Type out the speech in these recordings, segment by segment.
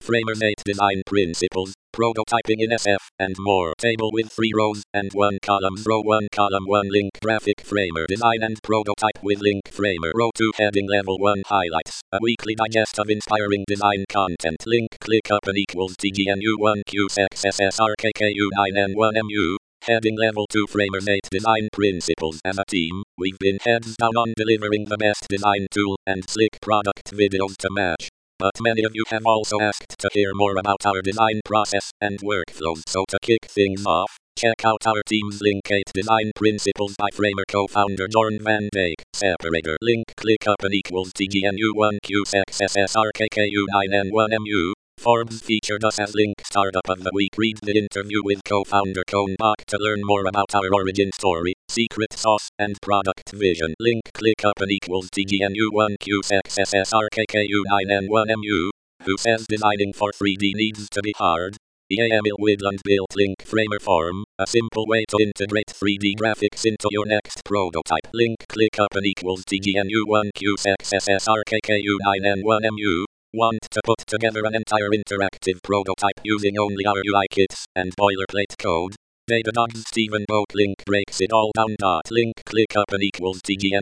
Framers 8 design principles, prototyping in SF, and more. Table with 3 rows and 1 column. Row 1 column 1 link graphic framer design and prototype with link framer. Row 2 heading level 1 highlights. A weekly digest of inspiring design content. Link click up and equals TGNU1QSXSRKKU9N1MU. Heading level 2 Framers 8 design principles. As a team, we've been heads down on delivering the best design tool and slick product videos to match. But many of you have also asked to hear more about our design process and workflows. So to kick things off, check out our team's Link 8 Design Principles by Framer co-founder Jorn van Dijk. Separator link click up and equals TGNU1QSXSRKKU9N1MU. Forbes featured us as Link Startup of the Week. Read the interview with co-founder Koen Bach to learn more about our origin story, secret sauce, and product vision. Link click up and equals TGNU1QSXSRKKU9N1MU. Who says designing for 3D needs to be hard? Emil Widland built Link Framer Form, a simple way to integrate 3D graphics into your next prototype. Link click up and equals TGNU1QSXSRKKU9N1MU. Want to put together an entire interactive prototype using only our UI kits and boilerplate code? Datadog's Stephen Boat Link breaks it all down. Link click up and equals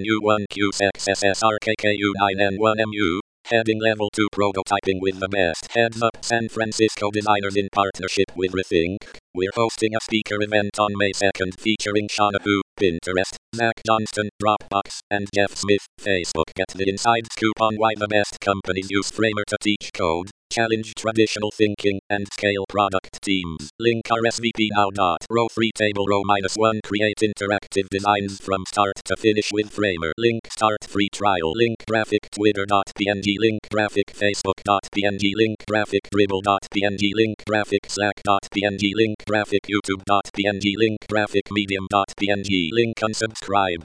TGNU1QSXSRKKU9N1MU. Heading level 2 prototyping with the best. Heads up San Francisco designers in partnership with Rethink. We're hosting a speaker event on May 2nd featuring Shauna Hu, Pinterest, Zach Johnston, Dropbox, and Jeff Smith, Facebook. Get the inside scoop on why the best companies use Framer to teach code, challenge traditional thinking, and scale product teams. Link RSVP now. Row 3 table row -1 create interactive designs from start to finish with Framer. Link start free trial. Link graphic Twitter.png. Link graphic Facebook.png. Link graphic Dribble.png. Link graphic Slack.png. Link graphic YouTube.png. Link graphic Medium.png. Link unsubscribe.